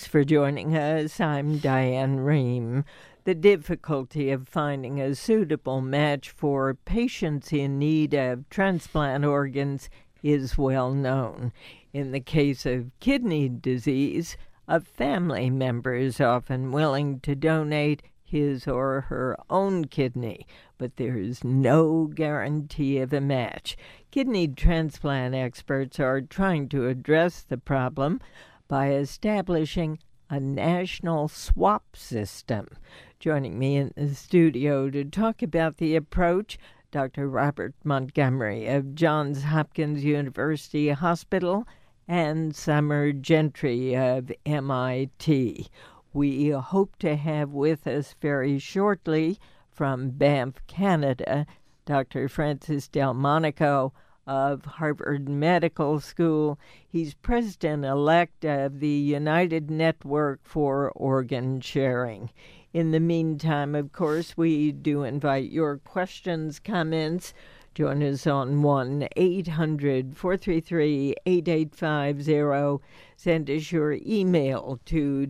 for joining us. I'm Diane Rehm. The difficulty of finding a suitable match for patients in need of transplant organs is well known. In the case of kidney disease, a family member is often willing to donate his or her own kidney, but there is no guarantee of a match. Kidney transplant experts are trying to address the problem by establishing a national swap system. Joining me in the studio to talk about the approach, Dr. Robert Montgomery of Johns Hopkins University Hospital and Summer Gentry of MIT. We hope to have with us very shortly from Banff, Canada, Dr. Francis Delmonico of Harvard Medical School. He's president-elect of the United Network for Organ Sharing. In the meantime, of course, we do invite your questions, comments. Join us on 1-800-433-8850. Send us your email to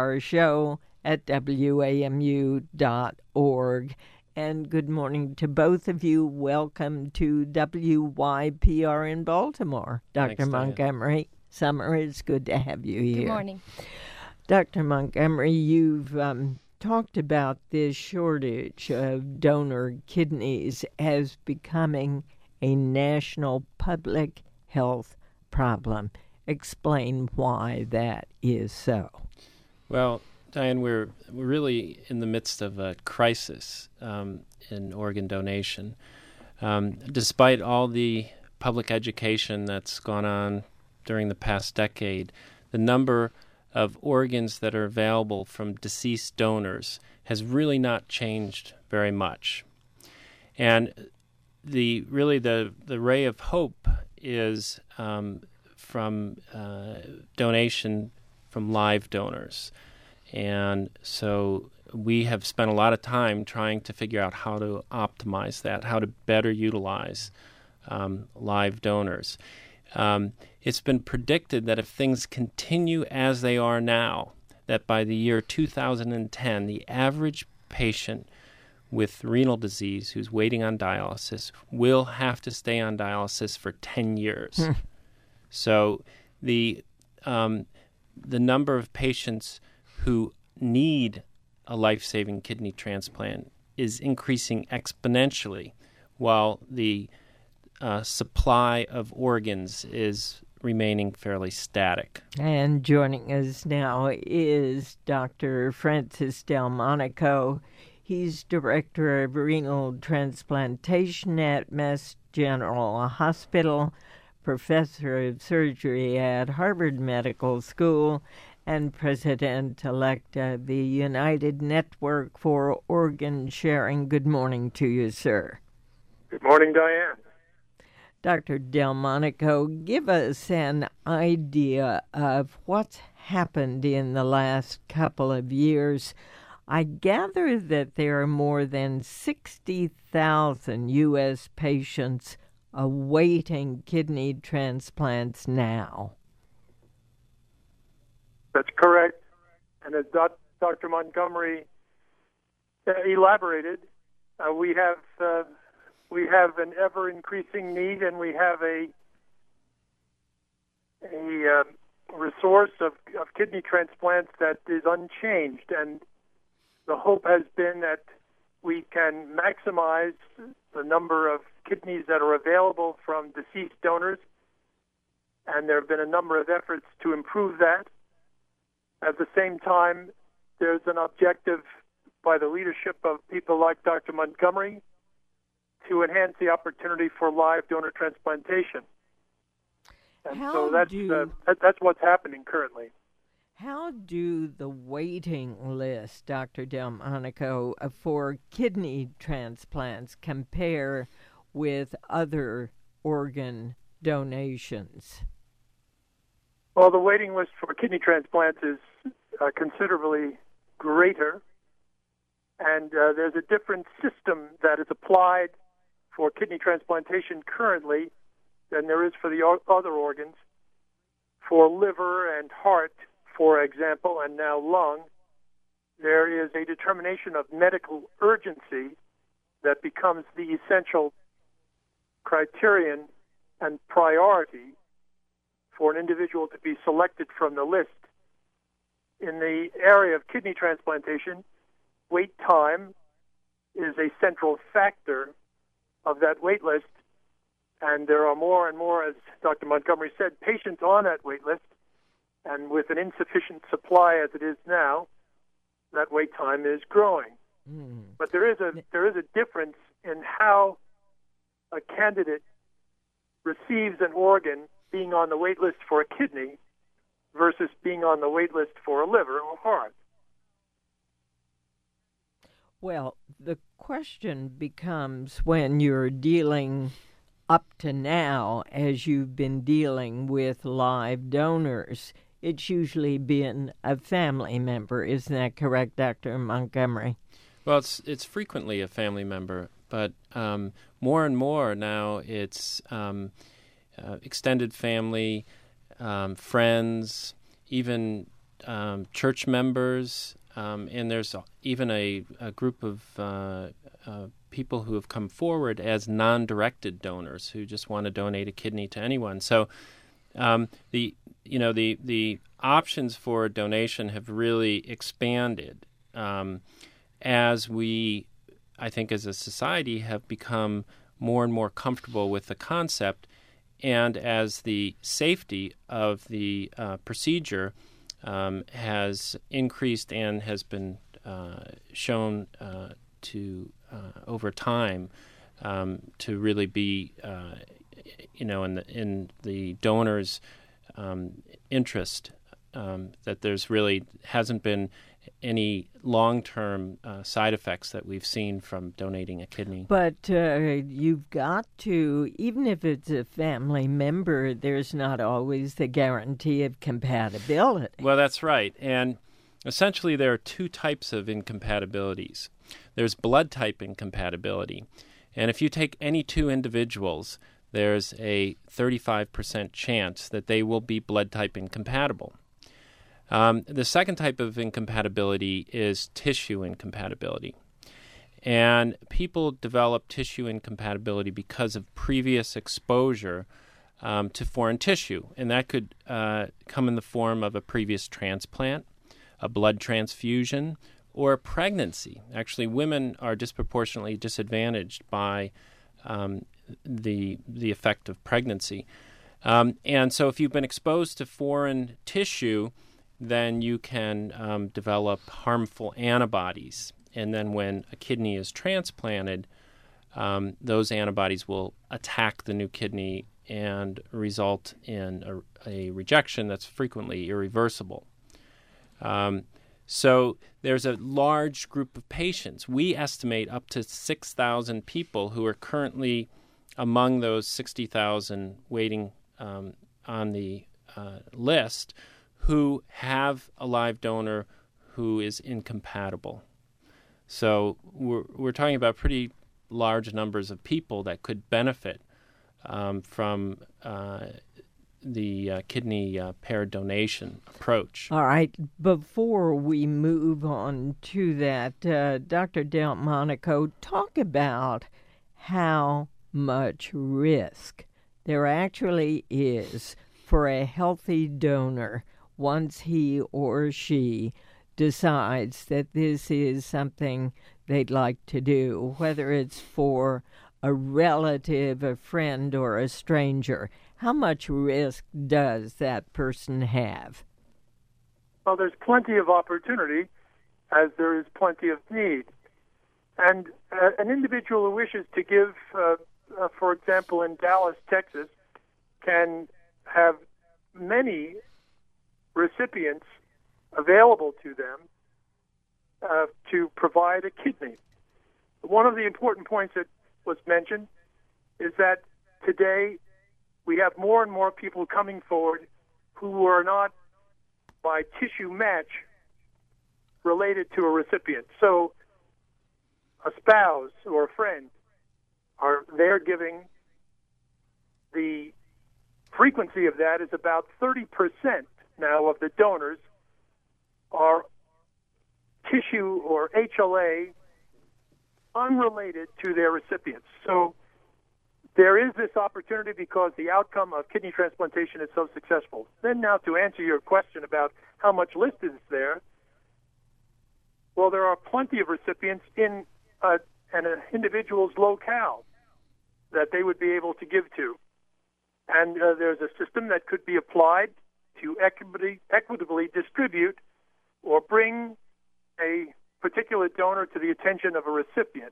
drshow@wamu.org. And good morning to both of you. Welcome to WYPR in Baltimore. Dr. Thanks, Montgomery, Summer, it's good to have you here. Good morning. Dr. Montgomery, you've talked about this shortage of donor kidneys as becoming a national public health problem. Explain why that is so. Well, Diane, we're really in the midst of a crisis in organ donation. Despite all the public education that's gone on during the past decade, the number of organs that are available from deceased donors has really not changed very much. And the ray of hope is from donation from live donors. And so we have spent a lot of time trying to figure out how to optimize that, how to better utilize live donors. It's been predicted that if things continue as they are now, that by the year 2010, the average patient with renal disease who's waiting on dialysis will have to stay on dialysis for 10 years. So the number of patients who need a life-saving kidney transplant is increasing exponentially, while the supply of organs is remaining fairly static. And joining us now is Dr. Francis Delmonico. He's Director of Renal Transplantation at Mass General Hospital, Professor of Surgery at Harvard Medical School, and President-elect of the United Network for Organ Sharing. Good morning to you, sir. Good morning, Diane. Dr. Delmonico, give us an idea of what's happened in the last couple of years. I gather that there are more than 60,000 U.S. patients awaiting kidney transplants now. That's correct. And as Dr. Montgomery elaborated, we have an ever-increasing need, and we have a resource of kidney transplants that is unchanged. And the hope has been that we can maximize the number of kidneys that are available from deceased donors, and there have been a number of efforts to improve that. At the same time, there's an objective by the leadership of people like Dr. Montgomery to enhance the opportunity for live donor transplantation. And so that's what's happening currently. How do the waiting list, Dr. Delmonico, for kidney transplants compare with other organ donations? Well, the waiting list for kidney transplants is considerably greater, and there's a different system that is applied for kidney transplantation currently than there is for the other organs. For liver and heart, for example, and now lung, there is a determination of medical urgency that becomes the essential criterion and priority for an individual to be selected from the list. In the area of kidney transplantation, wait time is a central factor of that wait list, and there are more and more, as Dr. Montgomery said, patients on that wait list, and with an insufficient supply as it is now, that wait time is growing. But there is a difference in how a candidate receives an organ being on the wait list for a kidney versus being on the wait list for a liver or heart. Well, the question becomes, when you're dealing up to now, as you've been dealing with live donors, it's usually been a family member. Isn't that correct, Dr. Montgomery? Well, it's frequently a family member, but more and more now it's extended family, friends, even church members, and there's even a group of people who have come forward as non-directed donors who just want to donate a kidney to anyone. So the options for donation have really expanded as we, I think, as a society, have become more and more comfortable with the concept, and as the safety of the procedure has increased and has been shown to over time to really be in the donor's interest, that there's really hasn't been any long-term side effects that we've seen from donating a kidney. But you've got to, even if it's a family member, there's not always the guarantee of compatibility. Well, that's right. And essentially there are two types of incompatibilities. There's blood type incompatibility. And if you take any two individuals, there's a 35% chance that they will be blood type incompatible. The second type of incompatibility is tissue incompatibility. And people develop tissue incompatibility because of previous exposure to foreign tissue. And that could come in the form of a previous transplant, a blood transfusion, or a pregnancy. Actually, women are disproportionately disadvantaged by the effect of pregnancy. And so if you've been exposed to foreign tissue, then you can develop harmful antibodies. And then when a kidney is transplanted, those antibodies will attack the new kidney and result in a rejection that's frequently irreversible. So there's a large group of patients. We estimate up to 6,000 people who are currently among those 60,000 waiting on the list who have a live donor who is incompatible. So we're talking about pretty large numbers of people that could benefit from the kidney paired donation approach. All right. Before we move on to that, Dr. Delmonico, talk about how much risk there actually is for a healthy donor once he or she decides that this is something they'd like to do, whether it's for a relative, a friend, or a stranger. How much risk does that person have? Well, there's plenty of opportunity as there is plenty of need. And an individual who wishes to give, for example, in Dallas, Texas, can have many recipients available to them to provide a kidney. One of the important points that was mentioned is that today we have more and more people coming forward who are not by tissue match related to a recipient. So a spouse or a friend they're giving. The frequency of that is about 30% now of the donors are tissue or HLA unrelated to their recipients. So there is this opportunity because the outcome of kidney transplantation is so successful. Then now to answer your question about how much list is there, well, there are plenty of recipients in an individual's locale that they would be able to give to. And there's a system that could be applied to equitably distribute or bring a particular donor to the attention of a recipient.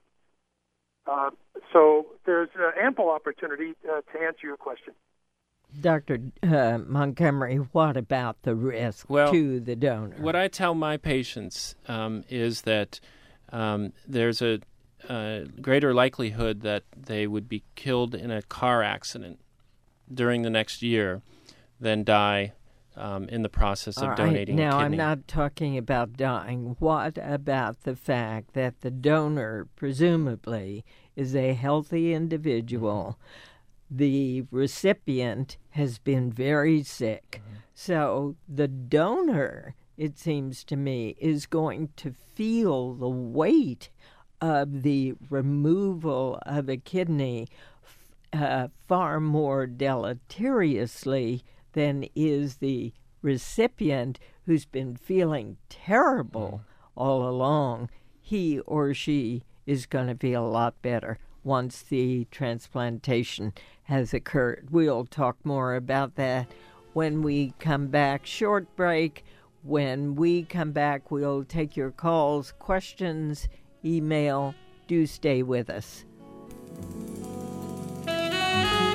So there's ample opportunity to answer your question. Dr. Montgomery, what about the risk to the donor? What I tell my patients is that there's a greater likelihood that they would be killed in a car accident during the next year than die in the process of donating a kidney. Now, I'm not talking about dying. What about the fact that the donor, presumably, is a healthy individual? The recipient has been very sick. So the donor, it seems to me, is going to feel the weight of the removal of a kidney far more deleteriously than is the recipient who's been feeling terrible all along. He or she is going to feel a lot better once the transplantation has occurred. We'll talk more about that when we come back. Short break. When we come back, we'll take your calls, questions, email. Do stay with us.